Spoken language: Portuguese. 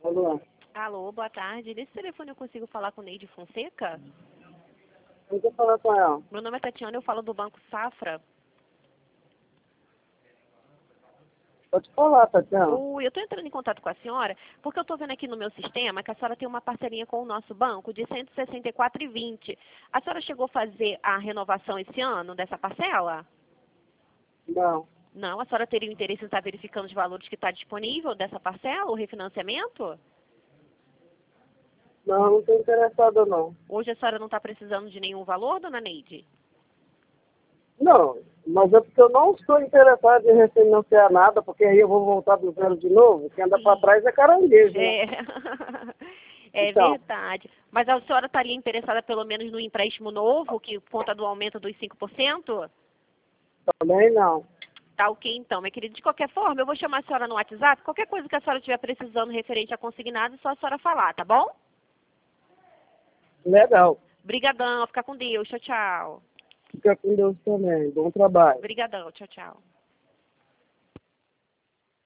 Alô? Alô, boa tarde. Nesse telefone eu consigo falar com Neide Fonseca? Eu quero falar com ela. Meu nome é Tatiana, eu falo do Banco Safra. Pode falar, Tatiana. Oi, eu estou entrando em contato com a senhora porque eu estou vendo aqui no meu sistema que a senhora tem uma parceria com o nosso banco de R$ 164,20. A senhora chegou a fazer a renovação esse ano dessa parcela? Não. Não, a senhora teria o interesse em estar verificando os valores que está disponível dessa parcela, o refinanciamento? Não estou interessada, não. Hoje a senhora não está precisando de nenhum valor, dona Neide? Não, mas é porque eu não estou interessado em refinanciar nada, porque aí eu vou voltar do zero de novo. Quem anda para trás é caranguejo, né? É, é Então, verdade. Mas a senhora estaria interessada pelo menos no empréstimo novo, que conta do aumento dos 5%? também não. Tá ok, então, minha querida. De qualquer forma, eu vou chamar a senhora no WhatsApp. Qualquer coisa que a senhora estiver precisando referente a consignado, é só a senhora falar, tá bom? Legal. Brigadão, fica com Deus. Tchau, tchau. Fica com Deus também. Bom trabalho. Brigadão, tchau, tchau.